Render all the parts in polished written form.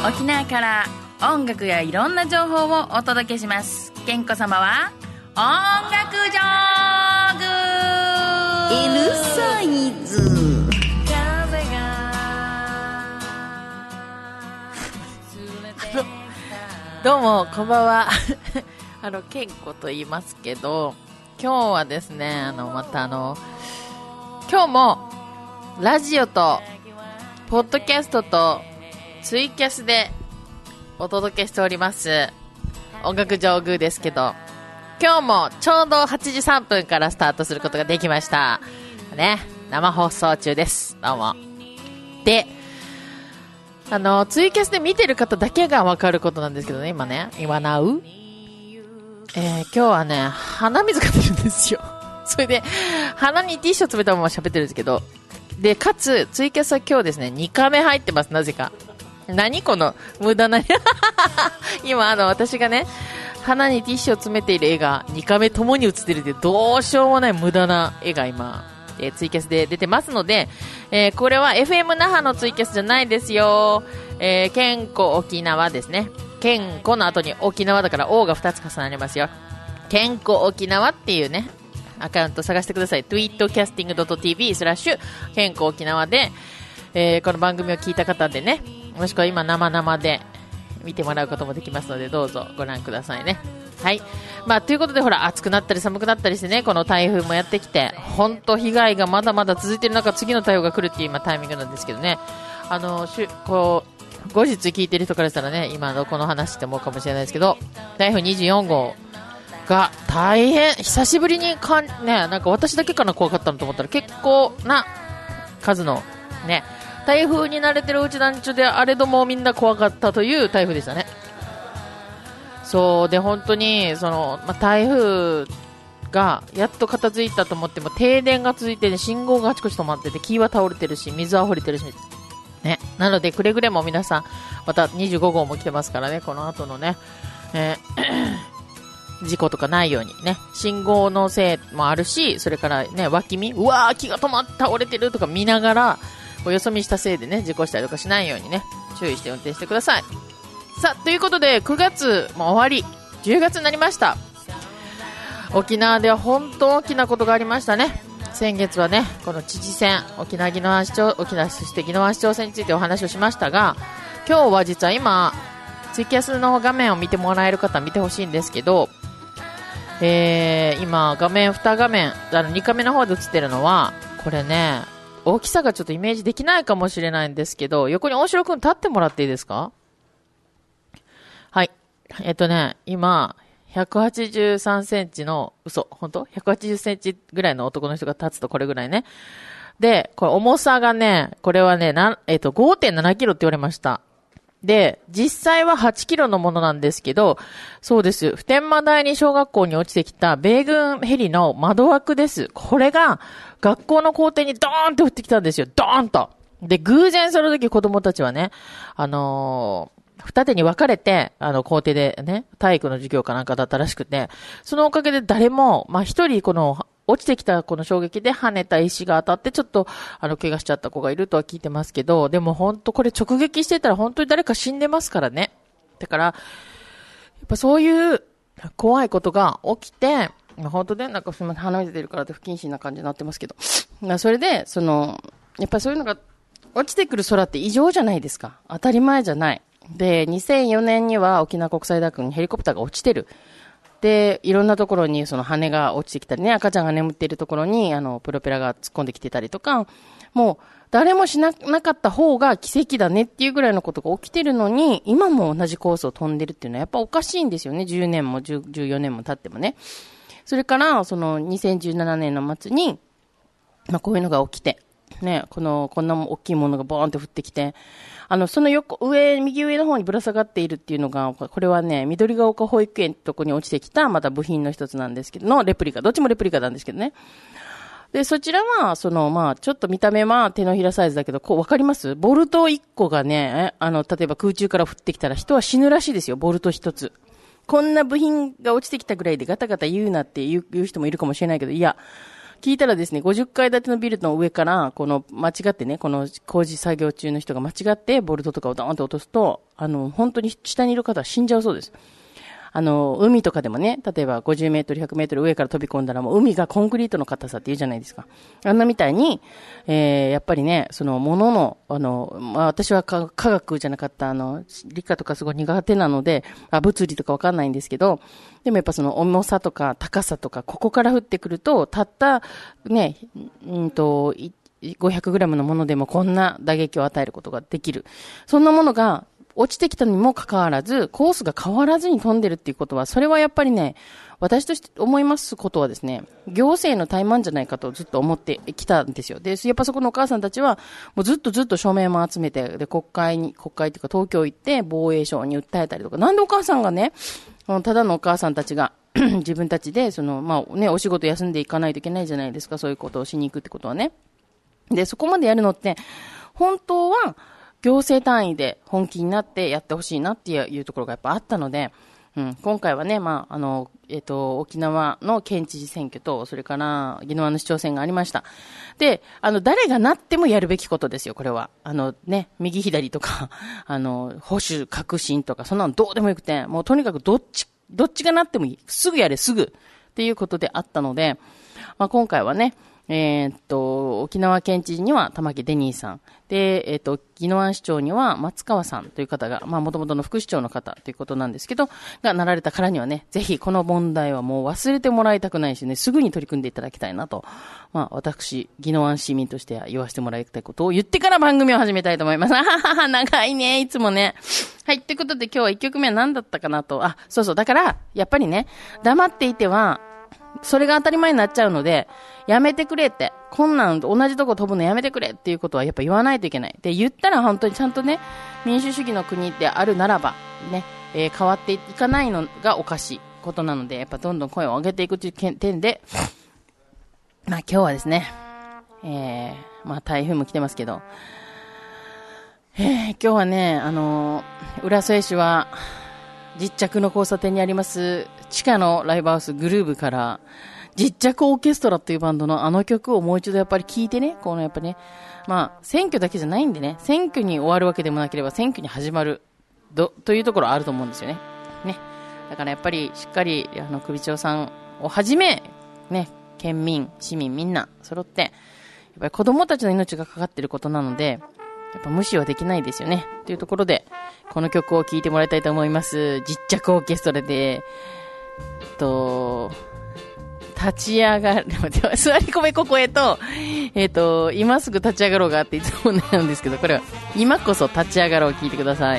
沖縄から音楽やいろんな情報をお届けします。ケンコ様は音楽ジョーグ L サイズ。 どうもこんばんはケンコと言いますけど、今日はですねまた今日もラジオとポッドキャストとツイキャスでお届けしております音楽上宮ですけど、今日もちょうど8時3分からスタートすることができましたね。生放送中です。どうも。でツイキャスで見てる方だけが分かることなんですけどね、今なう、今日はね鼻水が出るんですよ。それで鼻にティッシュを詰めたまま喋ってるんですけど、でかつツイキャスは今日ですね2カメ入ってます。なぜか何この無駄な今私がね鼻にティッシュを詰めている絵が2カメともに映ってるってどうしようもない無駄な絵が今ツイキャスで出てますので、これは FM 那覇のツイキャスじゃないですよ。健康沖縄ですね。健康の後に沖縄だから O が2つ重なりますよ。健康沖縄っていうねアカウント探してください。tweetcasting.tv/ 健康沖縄で、この番組を聞いた方でね、もしくは今生で見てもらうこともできますので、どうぞご覧くださいね。はい。ということで、ほら、暑くなったり寒くなったりしてね、この台風もやってきて、本当被害がまだまだ続いている中、次の台風が来るっていう今タイミングなんですけどね、後日聞いてる人からしたらね、今のこの話って思うかもしれないですけど、台風24号が大変、久しぶりになんか私だけかな怖かったのと思ったら結構な数のね、台風に慣れてるうち団地であれどもみんな怖かったという台風でしたね。そうで、本当に台風がやっと片付いたと思っても停電が続いて、ね、信号があちこち止まってて、木は倒れてるし水は溢れてるし、ね、なのでくれぐれも皆さん、また25号も来てますからね、この後のね、事故とかないようにね、信号のせいもあるし、それからね、脇見、うわー木が止まった倒れてるとか見ながらよそ見したせいでね事故したりとかしないようにね注意して運転してください。さあ、ということで9月も終わり10月になりました。沖縄では本当大きなことがありましたね。先月はねこの知事選、沖縄そして宜野湾市長選についてお話をしましたが、今日は実は今ツイキャスの画面を見てもらえる方見てほしいんですけど、今画面2画面2カメの方で映ってるのはこれね、大きさがちょっとイメージできないかもしれないんですけど、横に大城くん立ってもらっていいですか。はい。今、183センチの、本当 ?180 センチぐらいの男の人が立つとこれぐらいね。で、これ重さがね、これはね、5.7 キロって言われました。で、実際は8キロのものなんですけど、そうです。普天間第二小学校に落ちてきた米軍ヘリの窓枠です。これが学校の校庭にドーンって降ってきたんですよ。ドーンと。で、偶然その時子供たちはね、二手に分かれて、校庭でね、体育の授業かなんかだったらしくて、そのおかげで誰も、一人落ちてきたこの衝撃で跳ねた石が当たってちょっと怪我しちゃった子がいるとは聞いてますけど、でも本当これ直撃してたら本当に誰か死んでますからね。だからやっぱそういう怖いことが起きて、本当ね、なんかすみません、鼻水出るからって不謹慎な感じになってますけど、それでやっぱりそういうのが落ちてくる空って異常じゃないですか。当たり前じゃない。で、2004年には沖縄国際大学にヘリコプターが落ちてる。で、いろんなところに羽が落ちてきたりね、赤ちゃんが眠っているところにプロペラが突っ込んできてたりとか、もう誰もしなかった方が奇跡だねっていうぐらいのことが起きてるのに、今も同じコースを飛んでるっていうのはやっぱおかしいんですよね。10年も14年も経ってもね。それから2017年の末にこういうのが起きてね、こんな大きいものがボーンって降ってきて、その右上の方にぶら下がっているっていうのが、これはね、緑が丘保育園ってとこに落ちてきた、また部品の一つなんですけど、レプリカ、どっちもレプリカなんですけどね。で、そちらは、ちょっと見た目は手のひらサイズだけど、わかります？ボルト1個がね、例えば空中から降ってきたら人は死ぬらしいですよ、ボルト1つ。こんな部品が落ちてきたぐらいでガタガタ言うなって言う人もいるかもしれないけど、いや、 聞いたらですね、50階建てのビルの上から、この間違ってね、この工事作業中の人が間違ってボルトとかをドーンと落とすと、本当に下にいる方は死んじゃうそうです。海とかでもね、例えば50メートル、100メートル上から飛び込んだらもう海がコンクリートの硬さって言うじゃないですか。あんなみたいに、やっぱりね、そのものの、私は科学じゃなかった、理科とかすごい苦手なので、物理とかわかんないんですけど、でもやっぱその重さとか高さとか、ここから降ってくると、たった、ね、500グラムのものでもこんな打撃を与えることができる。そんなものが、落ちてきたにもかかわらず、コースが変わらずに飛んでるっていうことは、それはやっぱりね、私として思いますことはですね、行政の怠慢じゃないかとずっと思ってきたんですよ。で、やっぱそこのお母さんたちは、もうずっと署名も集めて、で、国会っていうか東京行って防衛省に訴えたりとか、なんでお母さんがね、ただのお母さんたちが、自分たちで、お仕事休んでいかないといけないじゃないですか、そういうことをしに行くってことはね。で、そこまでやるのって、本当は、行政単位で本気になってやってほしいなっていうところがやっぱあったので、今回はね、沖縄の県知事選挙と、それから宜野湾の市長選がありました。で、誰がなってもやるべきことですよ、これは。右左とか、保守、革新とか、そんなのどうでもよくて、もうとにかくどっちがなってもいい。すぐやれ、すぐ。っていうことであったので、今回はね、沖縄県知事には玉城デニーさん。で、宜野湾市長には松川さんという方が、元々の副市長の方ということなんですけど、がなられたからにはね、ぜひこの問題はもう忘れてもらいたくないしね、すぐに取り組んでいただきたいなと、私、宜野湾市民としては言わせてもらいたいことを言ってから番組を始めたいと思います。長いね、いつもね。はい、ということで今日は1曲目は何だったかなと、だから、やっぱりね、黙っていては、それが当たり前になっちゃうので、やめてくれって、こんなん同じとこ飛ぶのやめてくれっていうことはやっぱ言わないといけない。で、言ったら本当にちゃんとね、民主主義の国であるならば、ね、変わっていかないのがおかしいことなので、やっぱどんどん声を上げていくという点で、今日はですね、台風も来てますけど、今日はね、浦添市は、実着の交差点にあります地下のライブハウスグルーブから実着オーケストラというバンドの曲をもう一度やっぱり聴いてね、やっぱね、選挙だけじゃないんでね、選挙に終わるわけでもなければ選挙に始まるというところあると思うんですよね。だからやっぱりしっかり首長さんをはじめね、県民、市民みんな揃ってやっぱり子供たちの命がかかっていることなので、やっぱ無視はできないですよね。というところで、この曲を聴いてもらいたいと思います。実着オーケストラで、立ち上がる、座り込めここへと、今すぐ立ち上がろうがあっていつも悩むんですけど、これは、今こそ立ち上がろうを聴いてください。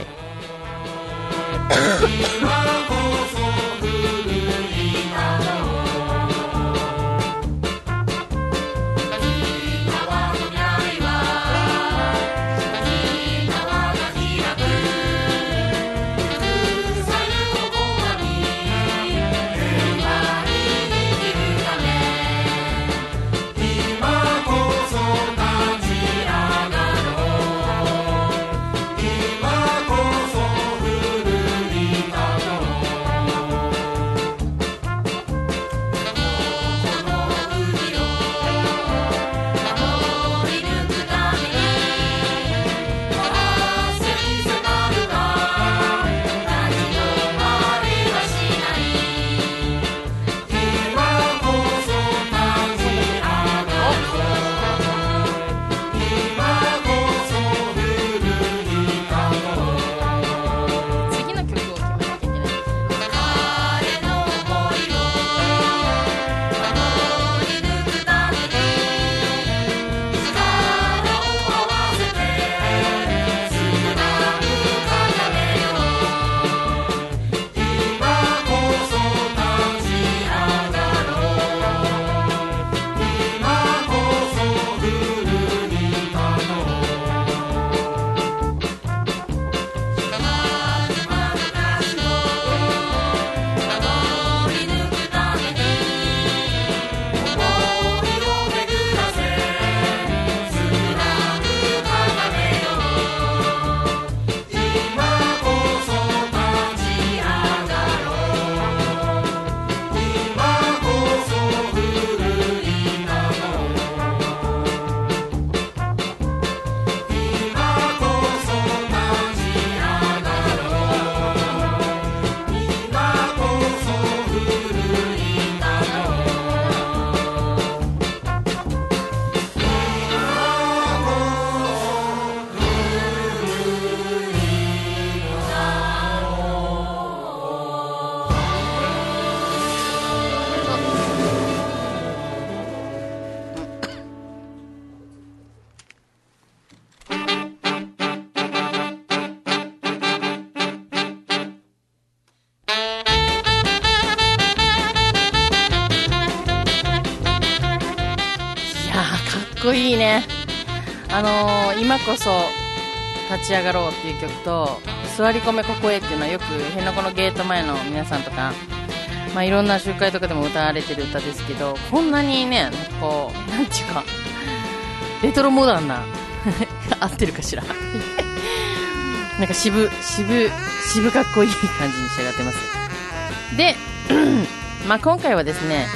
いいね。今こそ立ち上がろうっていう曲と、座り込めここへっていうのはよく辺野古のゲート前の皆さんとか、まあいろんな集会とかでも歌われてる歌ですけど、こんなにね、こう、なんていうか、レトロモダンな、合ってるかしら。なんか渋かっこいい感じに仕上がってます。で、まあ今回はですね、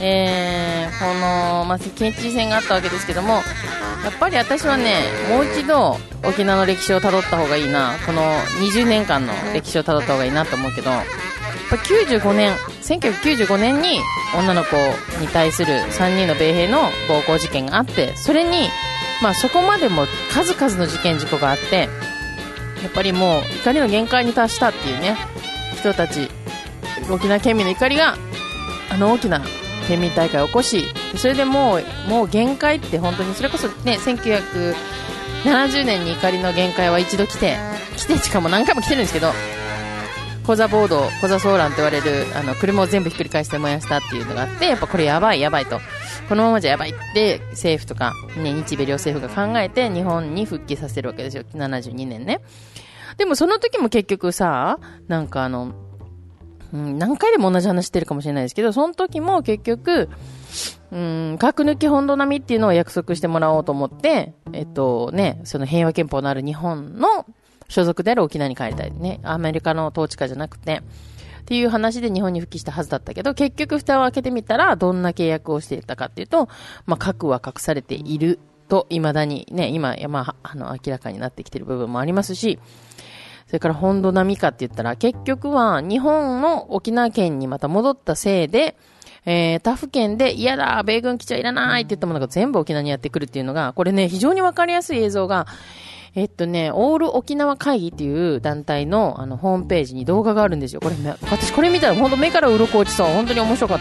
まあ、県知事選があったわけですけども、やっぱり私はね、もう一度沖縄の歴史をたどった方がいいな、この20年間の歴史をたどった方がいいなと思うけど、やっぱ1995年に女の子に対する3人の米兵の暴行事件があって、それに、まあそこまでも数々の事件事故があって、やっぱりもう怒りの限界に達したっていうね、人たち、沖縄県民の怒りが、大きな県民大会を起こし、それでもう限界って本当に、それこそね、1970年に怒りの限界は一度来て、しかも何回も来てるんですけど、コザボード、コザソーランと言われる、車を全部ひっくり返して燃やしたっていうのがあって、やっぱこれやばいと。このままじゃやばいって政府とか、ね、日米両政府が考えて日本に復帰させるわけですよ。72年ね。でもその時も結局さ、なんか何回でも同じ話してるかもしれないですけど、その時も結局、核抜き本土並みっていうのを約束してもらおうと思って、その平和憲法のある日本の所属である沖縄に帰りたいね。アメリカの統治下じゃなくて。っていう話で日本に復帰したはずだったけど、結局蓋を開けてみたら、どんな契約をしていたかっていうと、まあ、核は隠されていると、未だにね、今、まあ、明らかになってきている部分もありますし、それから本土並みかって言ったら、結局は日本の沖縄県にまた戻ったせいで、他府県で嫌だ、米軍基地はいらないって言ったものが全部沖縄にやってくるっていうのが、これね、非常にわかりやすい映像が、オール沖縄会議っていう団体のホームページに動画があるんですよ。これ、私これ見たら本当目から鱗落ちそう。本当に面白かった。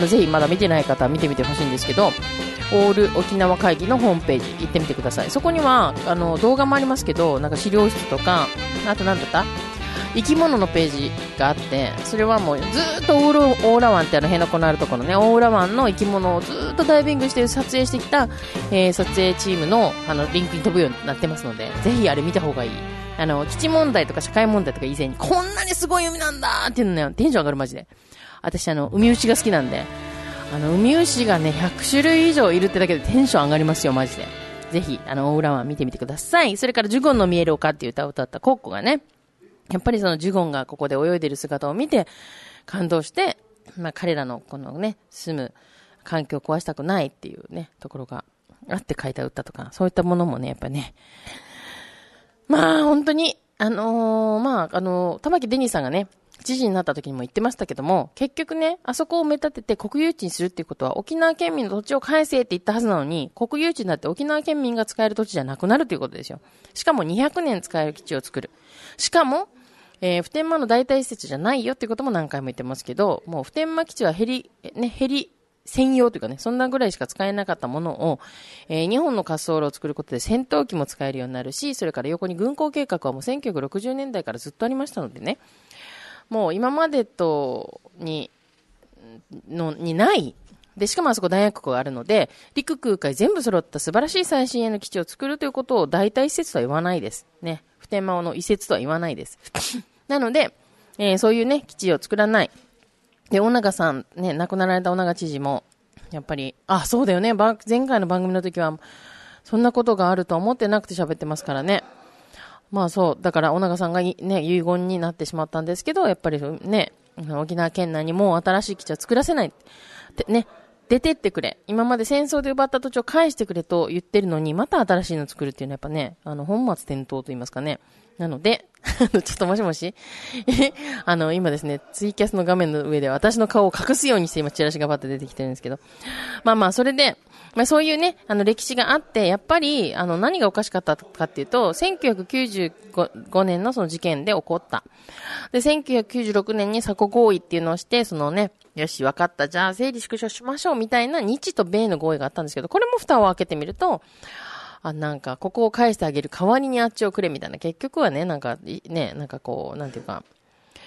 ぜひまだ見てない方は見てみてほしいんですけど、オール沖縄会議のホームページ行ってみてください。そこには、動画もありますけど、なんか資料室とか、あと何だった生き物のページがあって、それはもうずーっとオーラ湾って辺野古のあるところのね、オーラ湾の生き物をずーっとダイビングして撮影してきた、撮影チームの、リンクに飛ぶようになってますので、ぜひあれ見た方がいい。基地問題とか社会問題とか以前に、こんなにすごい海なんだっていうのね、テンション上がるマジで。私海牛が好きなんで、海牛がね、100種類以上いるってだけでテンション上がりますよ、マジで。ぜひ、オーラ湾見てみてください。それから、ジュゴンの見える丘っていう歌を歌ったコッコがね、やっぱりそのジュゴンがここで泳いでる姿を見て感動して、まあ彼らのこのね、住む環境を壊したくないっていうね、ところがあって書いた歌とか、そういったものもね、やっぱね、まあ本当に、玉城デニーさんがね、知事になった時にも言ってましたけども、結局ね、あそこを埋め立てて国有地にするっていうことは、沖縄県民の土地を返せって言ったはずなのに、国有地になって沖縄県民が使える土地じゃなくなるということですよ。しかも200年使える基地を作る。しかも、普天間の代替施設じゃないよっていうことも何回も言ってますけど、もう普天間基地はヘリ専用というかね、そんなぐらいしか使えなかったものを、日本の滑走路を作ることで戦闘機も使えるようになるし、それから横に軍港計画はもう1960年代からずっとありましたのでね、もう今までにない。で、しかもあそこ弾薬庫があるので、陸空海全部揃った素晴らしい最新鋭の基地を作るということを代替施設とは言わないです。ね。普天間の移設とは言わないです。なので、そういうね、基地を作らない。で、尾長さん、ね、亡くなられた尾長知事も、やっぱり、そうだよね。前回の番組の時は、そんなことがあると思ってなくて喋ってますからね。まあそう、だから尾長さんがね、遺言になってしまったんですけど、やっぱりね、沖縄県内にもう新しい基地は作らせない。ね、出てってくれ。今まで戦争で奪った土地を返してくれと言ってるのに、また新しいの作るっていうのはやっぱね、本末転倒と言いますかね。なので、ちょっともしもし今ですね、ツイキャスの画面の上で私の顔を隠すようにして今チラシがバッと出てきてるんですけど。それで、そういうね、歴史があって、やっぱり、何がおかしかったかっていうと、1995年のその事件で起こった。で、1996年に鎖国合意っていうのをして、そのね、よし、わかった、じゃあ整理縮小しましょうみたいな日と米の合意があったんですけど、これも蓋を開けてみると、なんか、ここを返してあげる代わりにあっちをくれみたいな、結局はね、なんかこう、なんていうか、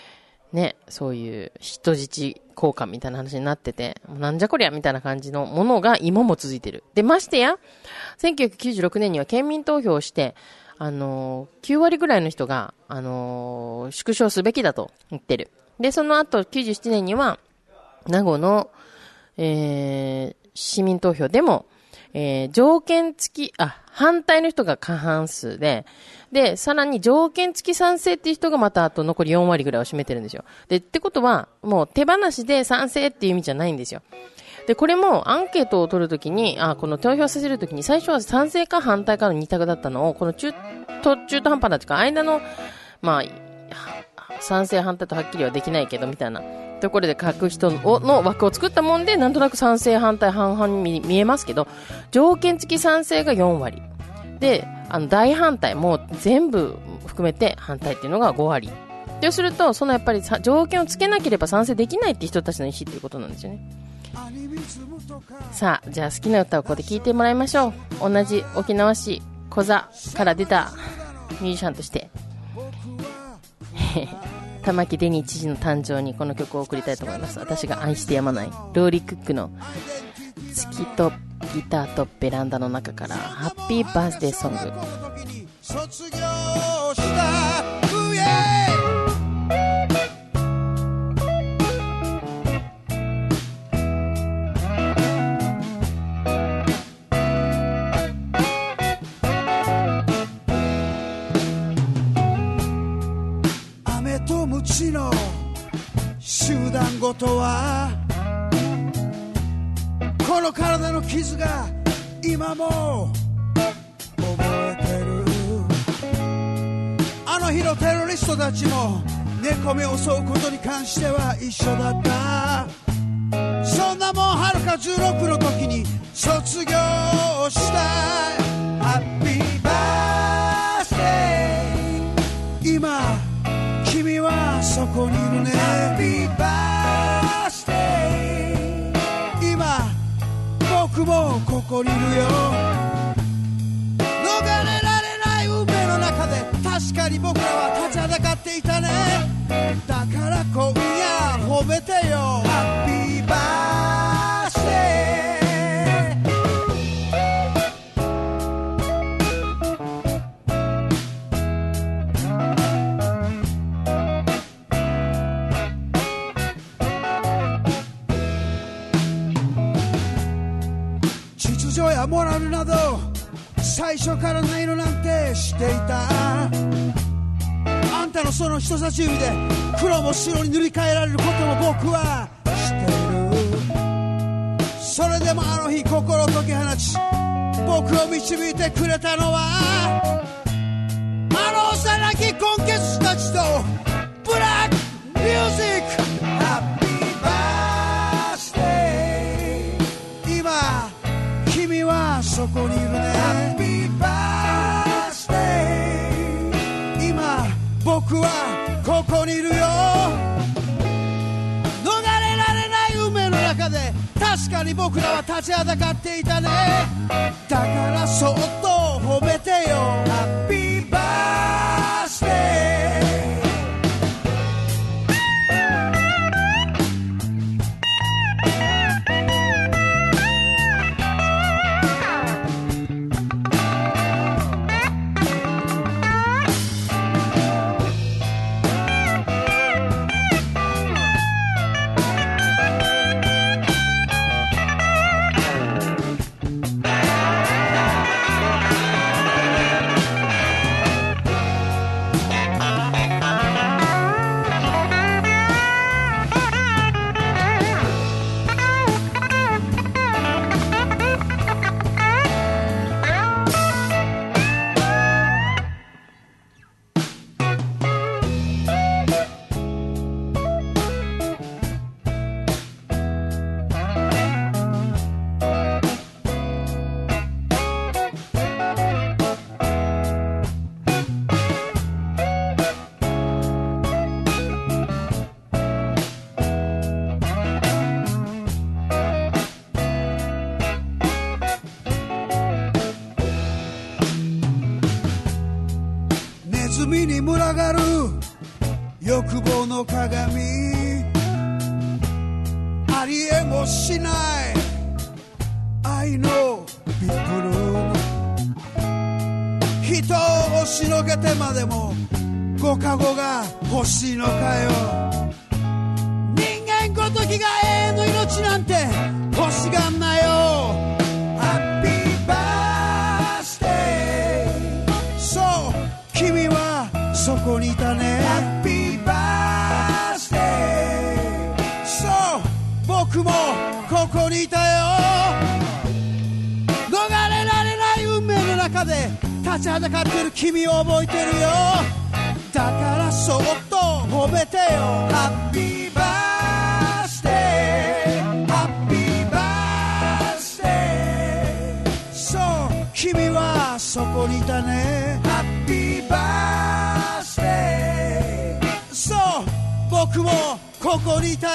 ね、そういう人質交換みたいな話になってて、なんじゃこりゃみたいな感じのものが今も続いてる。で、ましてや、1996年には県民投票をして、9割ぐらいの人が、縮小すべきだと言ってる。で、その後、97年には、名護の、市民投票でも、条件付き、反対の人が過半数で、で、さらに条件付き賛成っていう人がまたあと残り4割ぐらいを占めてるんですよ。で、ってことは、もう手放しで賛成っていう意味じゃないんですよ。で、これもアンケートを取るときに、この投票させるときに最初は賛成か反対かの2択だったのを、この中途半端なというか、間の、賛成反対とはっきりはできないけど、みたいなところで書く人の枠を作ったもんで、なんとなく賛成反対半々に見えますけど、条件付き賛成が4割。で、大反対も全部含めて反対っていうのが5割。そうすると、そのやっぱり条件をつけなければ賛成できないって人たちの意思っていうことなんですよね。さあ、じゃあ好きな歌をここで聴いてもらいましょう。同じ沖縄市小座から出たミュージシャンとして玉城デニー知事の誕生にこの曲を送りたいと思います。私が愛してやまないローリー・クックの月とギターとベランダの中からハッピーバースデーソング。卒業した雨と鞭の集団ごとはこの体の傷が今も覚えてる。あの日のテロリストたちも猫目を襲うことに関しては一緒だった。そんなもんはるか16の時に卒業したハッピーバースデー。今君はそこにいるね。ハッピーバースデー。今僕もここにいるよ。逃れられない運命の中で確かに僕らは立ちはだかっていたね。だから今夜褒めてよ。ハッピーバースデー。秩序やモラルなど最初からないのなんて知っていた。あんたのその人差し指で黒も白に塗り替えられることも僕は知っている。それでもあの日心を解き放ち僕を導いてくれたのはあの幼きコンケスたちとブラックミュージック。ハッピーバースデー。今君はそこにいるね。ハッピーバースデー。今僕はここにいるよ。逃れられない運命の中で確かに僕らは立ちはだかっていたね。だからそっと褒めてよ。ハッピーバースデー。ネズミに群がる欲望の鏡ありえもしない愛のビップルーム人を押しのけてまでもご加護が欲しいのかよ人間ごときが永遠の命なんて欲しがんなよハッピーバースデーそう君はそこにいたねハッピーバースデーそう僕もここにいたよ逃れられない運命の中で立ちはだかってる君を覚えてるよだからそっと褒めてよハッピーバースデーハッピーバースデーそう君はそこにいたねハッピーバースデーそう僕もここにいたよ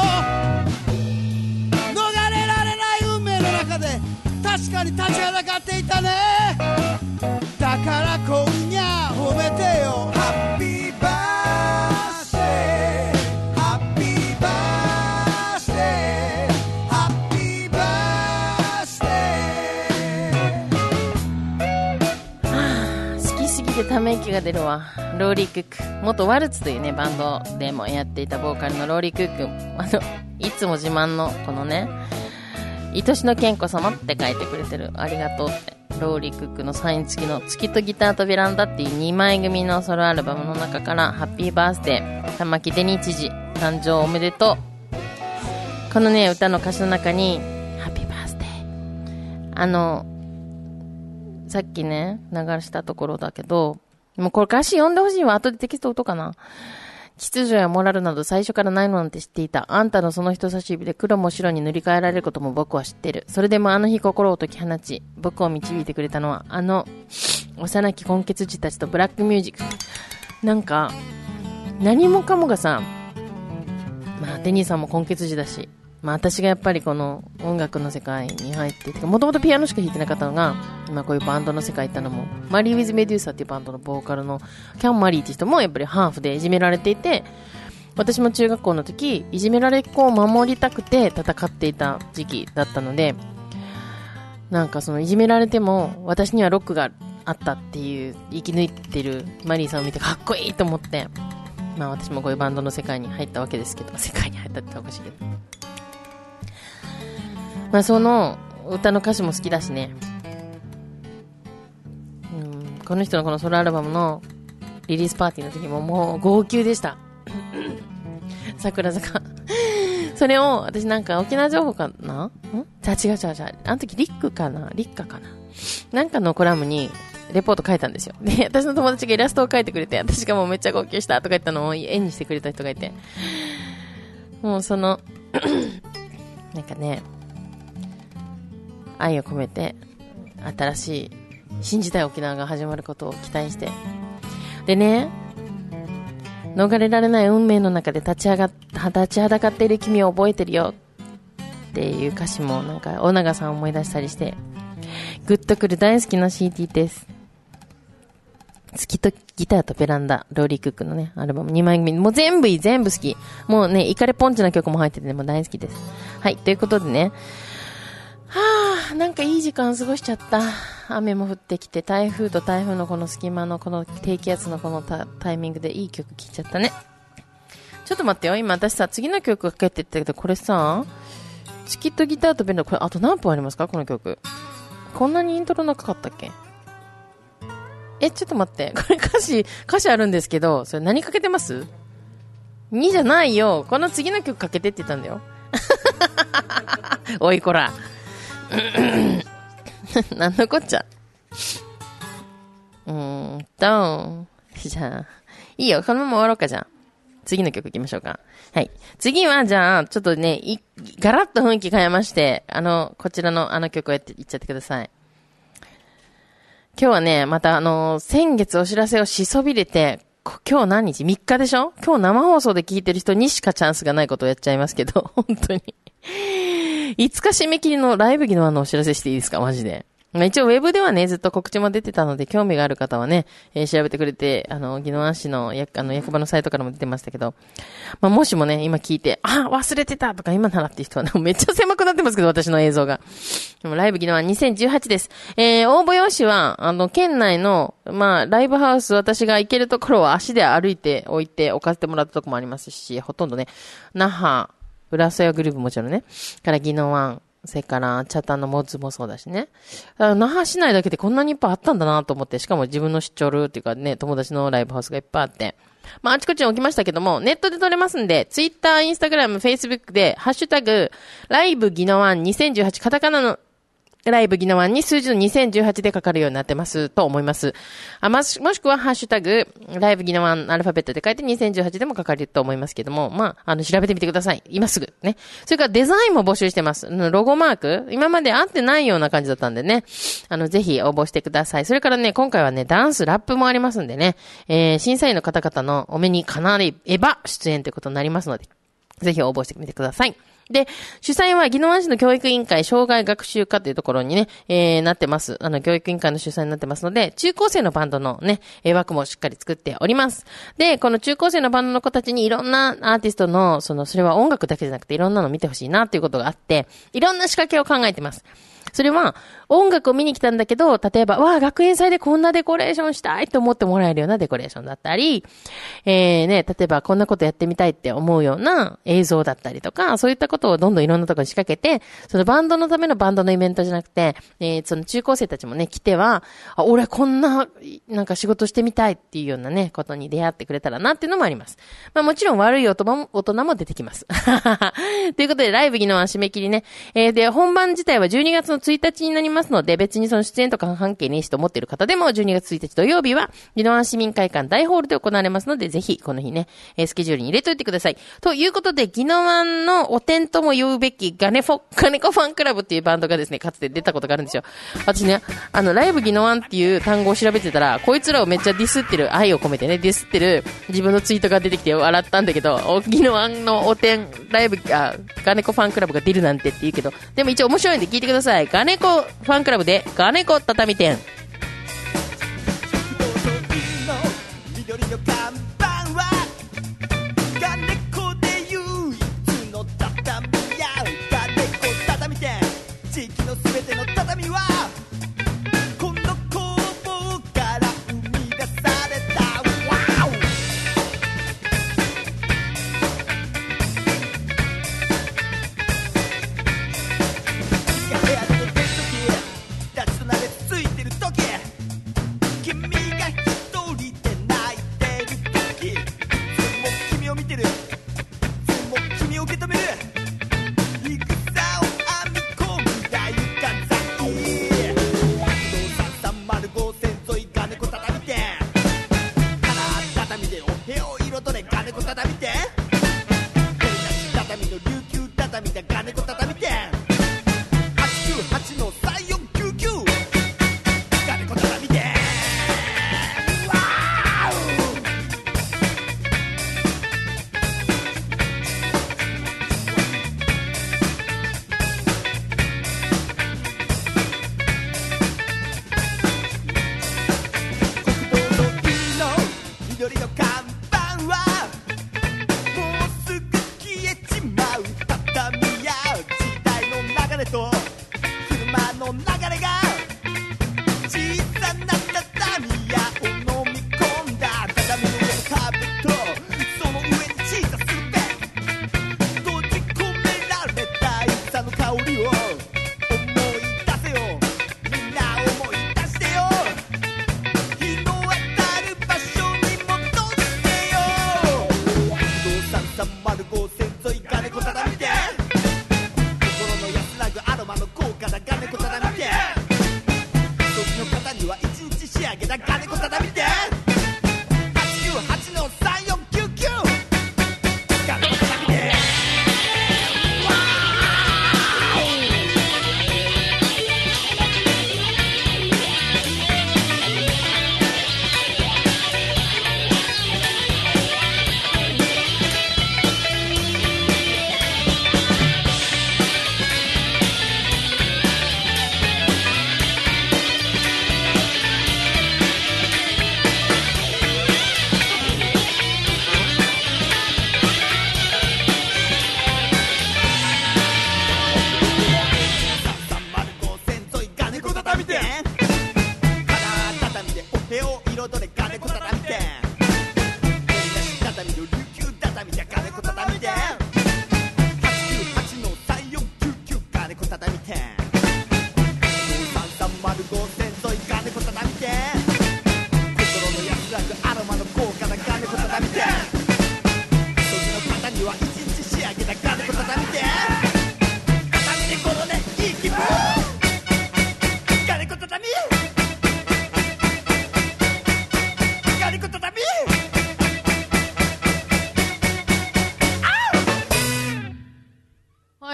逃れられない運命の中で確かに立ちはだかっていたねだから今夜褒めてよハッピーバースデーハッピーバースデーハッピーバースデー好きすぎてため息が出るわ。ローリー・クック。元ワルツというね、バンドでもやっていたボーカルのローリー・クック。いつも自慢のこのね、愛しの健子様って書いてくれてる。ありがとうって。ローリー・クックのサイン付きの月とギターとベランダっていう2枚組のソロアルバムの中からハッピーバースデー玉木デニ知事誕生おめでとうこのね歌の歌詞の中にハッピーバースデーさっきね流したところだけどもうこれ歌詞読んでほしいわ後でテキスト打とうかな秩序やモラルなど最初からないのなんて知っていた。あんたのその人差し指で黒も白に塗り替えられることも僕は知ってる。それでもあの日心を解き放ち、僕を導いてくれたのは、幼き根血児たちとブラックミュージック。なんか、何もかもがさ、まあ、デニーさんも根血児だし、まあ私がやっぱりこの音楽の世界に入っていて、もともとピアノしか弾いてなかったのが、今こういうバンドの世界行ったのも、マリー・ウィズ・メデューサっていうバンドのボーカルのキャン・マリーって人もやっぱりハーフでいじめられていて、私も中学校の時、いじめられっ子を守りたくて戦っていた時期だったので、なんかそのいじめられても私にはロックがあったっていう生き抜いてるマリーさんを見てかっこいいと思って、まあ私もこういうバンドの世界に入ったわけですけど、世界に入ったっておかしいけど。まあその歌の歌詞も好きだしね。この人のこのソロアルバムのリリースパーティーの時ももう号泣でした。桜坂。それを私なんか沖縄情報かな？違う。あの時リッカかななんかのコラムにレポート書いたんですよ。で、私の友達がイラストを描いてくれて、私がもうめっちゃ号泣したとか言ったのを絵にしてくれた人がいて、もうその、なんかね、愛を込めて新しい新時代沖縄が始まることを期待して、でね、逃れられない運命の中で立ちはだかっている君を覚えてるよっていう歌詞もなんか尾長さんを思い出したりしてグッとくる大好きな CD です。月とギターとベランダ、ローリー・クックのねアルバム2枚組、もう全部いい、全部好き、もうねイカレポンチな曲も入ってて、ね、もう大好きです。はい、ということでね、なんかいい時間過ごしちゃった。雨も降ってきて、台風と台風のこの隙間のこの低気圧のこのタイミングでいい曲聴いちゃったね。ちょっと待ってよ、今私さ次の曲かけてったけど、これさ月とギターとベランダ、これあと何分ありますかこの曲。こんなにイントロ長かったっけ。ちょっと待って、これ歌詞あるんですけど、それ何かけてます？ 2 じゃないよ、この次の曲かけてって言ったんだよ。おいこら。なんのこっちゃ。じゃあいいよ、このまま終わろうか。じゃあ次の曲行きましょうか。はい、次はじゃあちょっとねガラッと雰囲気変えまして、こちらの曲をいっちゃってください。今日はねまた先月お知らせをしそびれて、今日何日 ?3 日でしょ。今日生放送で聞いてる人にしかチャンスがないことをやっちゃいますけど、本当に5日締め切りのライブ着のお知らせしていいですか、マジで。 一応ウェブではね、ずっと告知も出てたので、興味がある方はね、調べてくれて、宜野湾市の役場のサイトからも出てましたけど、もしもね、今聞いて、忘れてたとか今ならっていう人はね、めっちゃ狭くなってますけど、私の映像が。でもライブ宜野湾2018です。応募用紙は、県内の、ライブハウス、私が行けるところは足で歩いて置かせてもらったところもありますし、ほとんどね、那覇、浦添グループもちろんね、から宜野湾、それから、チャタンのモズもそうだしね。那覇市内だけでこんなにいっぱいあったんだなと思って、しかも自分の知っちょるっていうかね、友達のライブハウスがいっぱいあって。あちこちに置きましたけども、ネットで撮れますんで、ツイッター、インスタグラム、フェイスブックで、ハッシュタグ、ライブ宜野湾2018、カタカナの、ライブ宜野湾に数字の2018でかかるようになってますと思います。もしくはハッシュタグ、ライブ宜野湾アルファベットで書いて2018でもかかると思いますけども、調べてみてください。今すぐ。ね。それからデザインも募集してます。ロゴマーク今まで合ってないような感じだったんでね。ぜひ応募してください。それからね、今回はね、ダンス、ラップもありますんでね、審査員の方々のお目にかなり出演ということになりますので、ぜひ応募してみてください。で、主催は宜野湾市の教育委員会障害学習課というところにね、なってます。教育委員会の主催になってますので、中高生のバンドのね、枠もしっかり作っております。で、この中高生のバンドの子たちにいろんなアーティストの、それは音楽だけじゃなくていろんなの見てほしいなっていうことがあって、いろんな仕掛けを考えてます。それは、音楽を見に来たんだけど、例えば、学園祭でこんなデコレーションしたいと思ってもらえるようなデコレーションだったり、例えばこんなことやってみたいって思うような映像だったりとか、そういったことをどんどんいろんなところに仕掛けて、そのバンドのためのバンドのイベントじゃなくて、その中高生たちもね、来ては、俺こんな、なんか仕事してみたいっていうようなね、ことに出会ってくれたらなっていうのもあります。もちろん悪い大人も出てきます。ということで、ライブ宜野湾締め切りね。で、本番自体は12月の1日になりますので、別にその出演とか関係ねえしと思っている方でも、12月1日土曜日は、宜野湾市民会館大ホールで行われますので、ぜひ、この日ね、スケジュールに入れといてください。ということで、宜野湾のお天とも言うべき、ガネコファンクラブっていうバンドがですね、かつて出たことがあるんですよ。私ね、ライブ宜野湾っていう単語を調べてたら、こいつらをめっちゃディスってる、愛を込めてね、ディスってる自分のツイートが出てきて笑ったんだけど、宜野湾のお天、ライブ、ガネコファンクラブが出るなんてって言うけど、でも一応面白いんで聞いてください。ガネコファンクラブでガネコ畳店。 緑の看板はガネコで唯一の畳やガネコ畳店。地域のすべての畳はこの工房から生み出された。ワオ部屋の電気立ち隣でついてる時、君が一人で泣いてる時、いつも君を見てる、いつも君を受け止める、いぐさを編み込んだ床材、不動産305線沿いガネコ畳店、カラー畳でお部屋を彩れガネコ畳店、ペルナシ畳の琉球畳だガネコ畳店、898の3499ガネコ畳店。緑の看板はもうすぐ消えちまう畳や時代の流れと車の流れが小さな畳やを飲み込んだ畳の上の壁とその上に小さするべ閉じ込められたいさの香りを思い出せよ、みんな思い出してよ、日の当たる場所に戻ってよ、不動産305線沿いガネコ畳店、心の安らぐアロマの効果だガネコ畳店。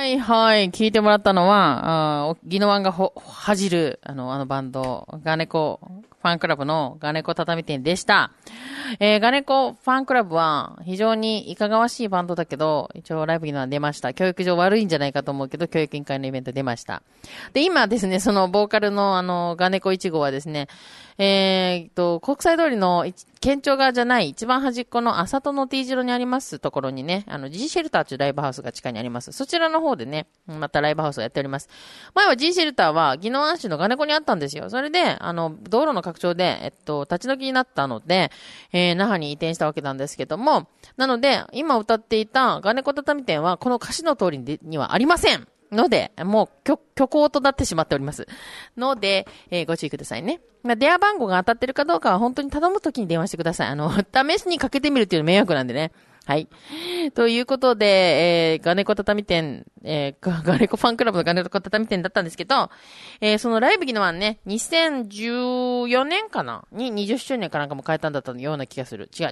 はいはい。聞いてもらったのは、ギノワンが恥じる、あのバンド、ガネコファンクラブのガネコ畳店でした。ガネコファンクラブは非常にいかがわしいバンドだけど、一応ライブには出ました。教育上悪いんじゃないかと思うけど、教育委員会のイベント出ました。で、今ですね、そのボーカルのガネコ1号はですね、国際通りの県庁側じゃない一番端っこの浅戸の T 字路にありますところにね、G シェルターというライブハウスが地下にあります。そちらの方でね、またライブハウスをやっております。前は G シェルターは宜野湾市のガネコにあったんですよ。それで、道路の拡張で、立ち退きになったので、那覇に移転したわけなんですけども、なので、今歌っていたガネコ畳店はこの歌詞の通りにはありませんので、もう虚構となってしまっております。ので、ご注意くださいね。電話番号が当たってるかどうかは本当に頼むときに電話してください。試しにかけてみるっていうの迷惑なんでね。はい。ということで、ガネコ畳店、ガネコファンクラブのガネコ畳店だったんですけど、そのライブ宜野湾ね、2014年かなに20周年かなんかも変えたんだったような気がする。違う、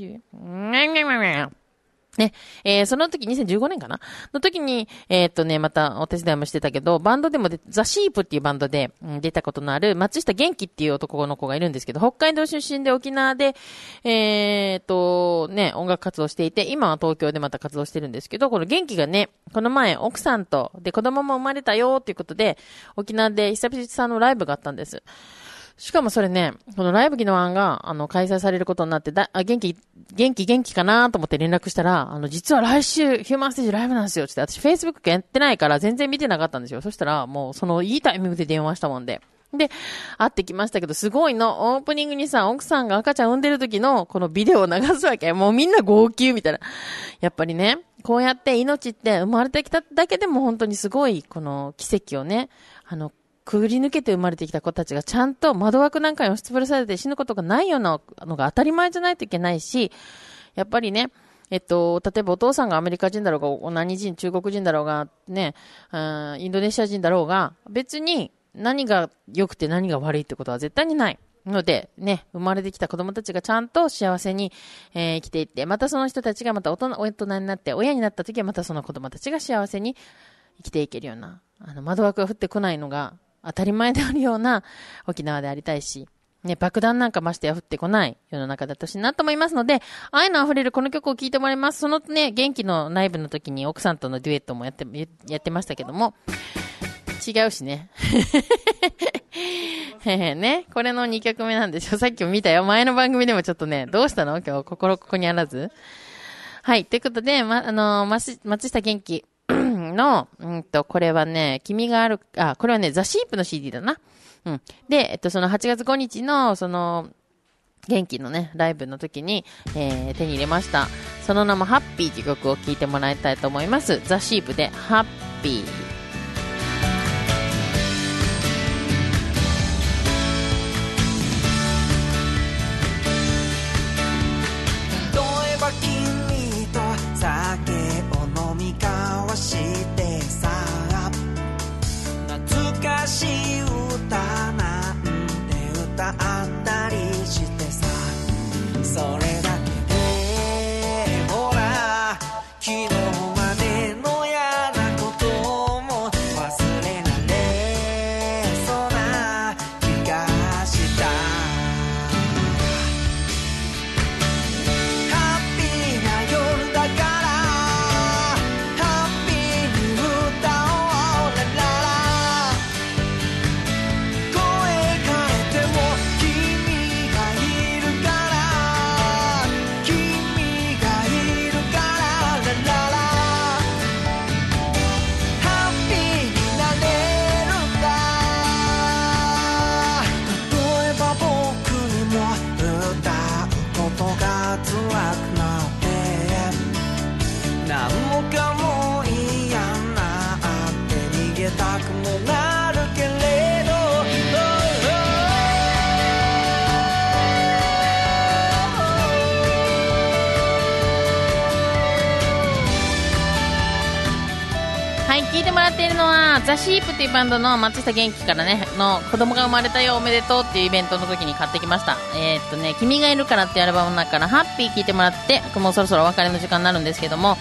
ね、その時2015年かなの時に、またお手伝いもしてたけど、バンドでもザ・シープっていうバンドで、出たことのある松下元気っていう男の子がいるんですけど、北海道出身で沖縄で、音楽活動していて、今は東京でまた活動してるんですけど、この元気がね、この前奥さんと、で子供も生まれたよっていうことで、沖縄で久々のライブがあったんです。しかもそれね、このライブ宜野湾が、開催されることになって、元気かなと思って連絡したら、実は来週、ヒューマンステージライブなんですよ、って私、Facebook やってないから全然見てなかったんですよ。そしたら、もう、いいタイミングで電話したもんで。で、会ってきましたけど、すごいの、オープニングにさ、奥さんが赤ちゃん産んでる時の、このビデオを流すわけ。もうみんな号泣みたいな。やっぱりね、こうやって命って生まれてきただけでも本当にすごい、この奇跡をね、くぐり抜けて生まれてきた子たちがちゃんと窓枠なんかに押しつぶらされて死ぬことがないようなのが当たり前じゃないといけないし、やっぱりね、例えばお父さんがアメリカ人だろうが、何人、中国人だろうが、ね、インドネシア人だろうが、別に何が良くて何が悪いってことは絶対にない。ので、ね、生まれてきた子供たちがちゃんと幸せに、生きていって、またその人たちがまた大人になって、親になった時はまたその子供たちが幸せに生きていけるような、窓枠が降ってこないのが、当たり前であるような沖縄でありたいし、ね、爆弾なんかましてや降ってこない世の中だとしいなと思いますので、愛の溢れるこの曲を聴いてもらいます。そのね、元気のライブの時に奥さんとのデュエットもやってましたけども、違うしね。ね、これの2曲目なんでしょ。さっきも見たよ。前の番組でもちょっとね、どうしたの今日心ここにあらず。はい、ということで、松下元気。の、これはね、君がある、これはね、ザ・シープの CD だな。うん。で、その8月5日の、元気のね、ライブの時に、手に入れました。その名もハッピーという曲を聴いてもらいたいと思います。ザ・シープで、ハッピー。 例えば君と酒を飲み交わしてさ、懐かしい歌なんて歌ったりしてさ、それだけでほら昨日までの嫌なことも忘れられそうな気がした。ハッピーな夜だからハッピーに歌おうラララ、声変えても君がいるから君がいるからラララ、ハッピーになれるんだ。例えば僕にも歌うことが辛くなって何もかも嫌なって逃げたくもなるけれど、 はい、聴いてもらっているのは、ザ・シープというバンドの松下元気からね、子供が生まれたよおめでとうっていうイベントの時に買ってきました。君がいるからっていうアルバムの中から、ハッピー聴いてもらって、もうそろそろお別れの時間になるんですけども、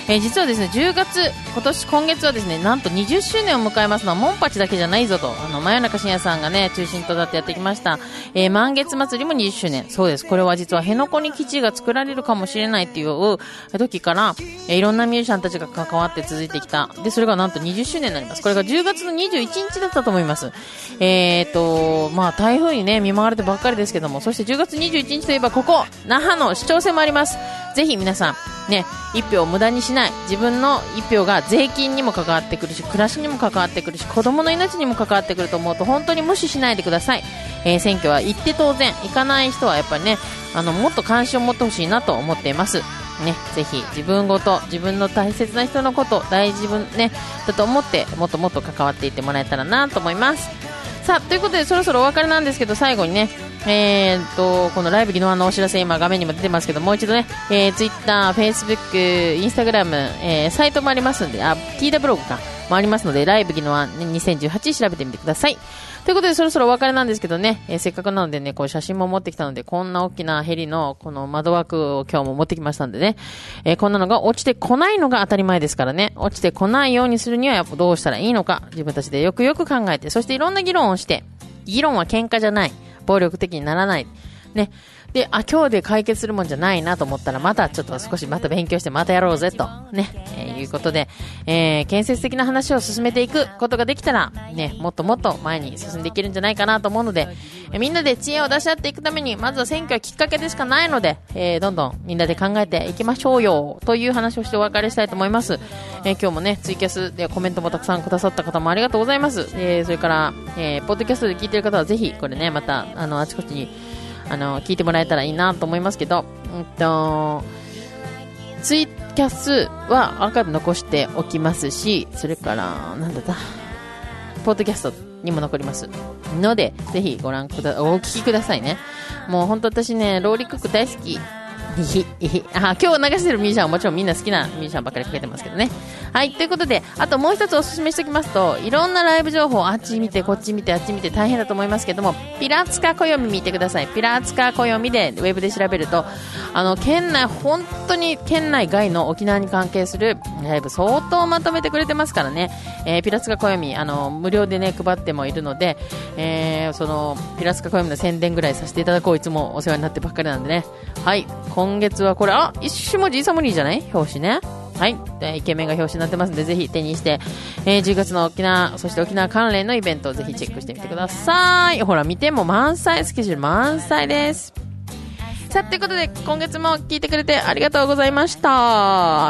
実はですね、10月、今月はですね、なんと20周年を迎えますのは、モンパチだけじゃないぞと、真夜中深夜さんがね、中心となってやってきました。満月祭りも20周年。そうです。これは実は辺野古に基地が作られるかもしれないっていう時から、いろんなミュージシャンたちが関わって続いてきた。で、それがなんと20周年になります。これが10月の21日だったと思います。まあ、台風にね、見舞われてばっかりですけども、そして10月21日といえば、ここ、那覇の市長選もあります。ぜひ皆さん、ね、一票を無駄にしない。自分の一票が税金にも関わってくるし、暮らしにも関わってくるし、子供の命にも関わってくると思うと、本当に無視しないでください。選挙は行って当然、行かない人はやっぱりね、もっと関心を持ってほしいなと思っています。ね、ぜひ自分ごと、自分の大切な人のこと、大事分ね、だと思って、もっともっと関わっていってもらえたらなと思います。さあ、ということでそろそろお別れなんですけど、最後にね、このライブギノワのお知らせ、今画面にも出てますけど、もう一度ね、Twitter、Facebook、Instagram、サイトもありますんで、TW ブログかもありますので、ライブギノワ2018調べてみてください。ということでそろそろお別れなんですけどね、せっかくなのでね、こう写真も持ってきたので、こんな大きなヘリのこの窓枠を今日も持ってきましたんでね、こんなのが落ちてこないのが当たり前ですからね、落ちてこないようにするにはやっぱどうしたらいいのか、自分たちでよくよく考えて、そしていろんな議論をして、議論は喧嘩じゃない、暴力的にならない。ね。で、今日で解決するもんじゃないなと思ったら、またちょっと少しまた勉強してまたやろうぜと。ね。いうことで、建設的な話を進めていくことができたら、ね、もっともっと前に進んでいけるんじゃないかなと思うので、みんなで知恵を出し合っていくために、まずは選挙はきっかけでしかないので、どんどんみんなで考えていきましょうよ、という話をしてお別れしたいと思います。今日もね、ツイキャスでコメントもたくさんくださった方もありがとうございます。それから、ポッドキャストで聞いてる方はぜひ、これね、また、あちこちに、聞いてもらえたらいいなと思いますけど、ツイキャスはアーカイブ残しておきますし、それから、ポッドキャストにも残りますので、ぜひお聞きくださいね。もう本当私ね、ローリクック大好き。今日流してるミュージシャンはもちろんみんな好きなミュージシャンばっかりかけてますけどね。はい、ということで、あともう一つお勧めしておきますと、いろんなライブ情報、あっち見て、こっち見て、あっち見て大変だと思いますけども、ピラツカ暦見てください。ピラツカ暦で、ウェブで調べると、県内、本当に県内外の沖縄に関係するライブ相当まとめてくれてますからね。ピラツカ暦、無料でね、配ってもいるので、その、ピラツカ暦の宣伝ぐらいさせていただこう。いつもお世話になってばっかりなんでね。はい、今月はこれ、一種文字イサムニーじゃない？表紙ね。はい、イケメンが表紙になってますので、ぜひ手にして、10月の沖縄、そして沖縄関連のイベントをぜひチェックしてみてください。ほら、見ても満載、スケジュール満載です。さあ、ということで、今月も聞いてくれてありがとうございました。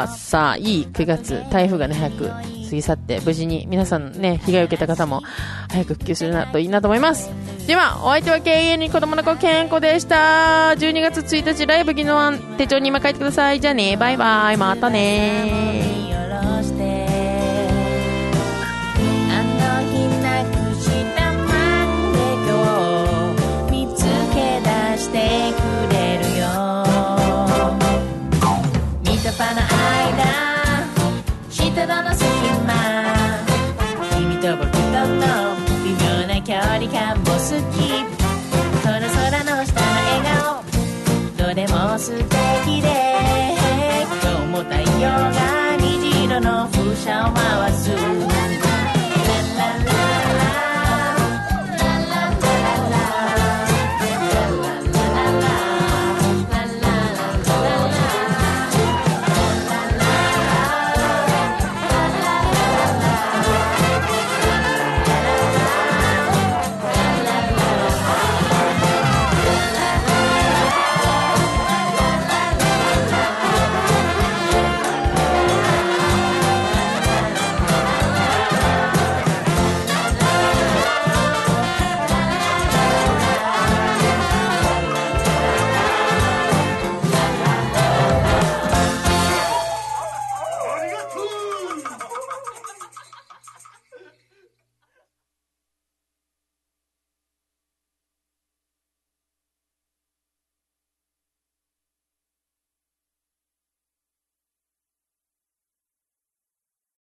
さあ、いい9月、台風がね、早く過ぎ去って、無事に皆さんね、被害を受けた方も早く復旧するといいなと思います。では、お相手は経営に子供の子健康でした。12月1日ライブギノワン手帳に今書いてください。じゃあね、バイバイ、またね。 してくれるよ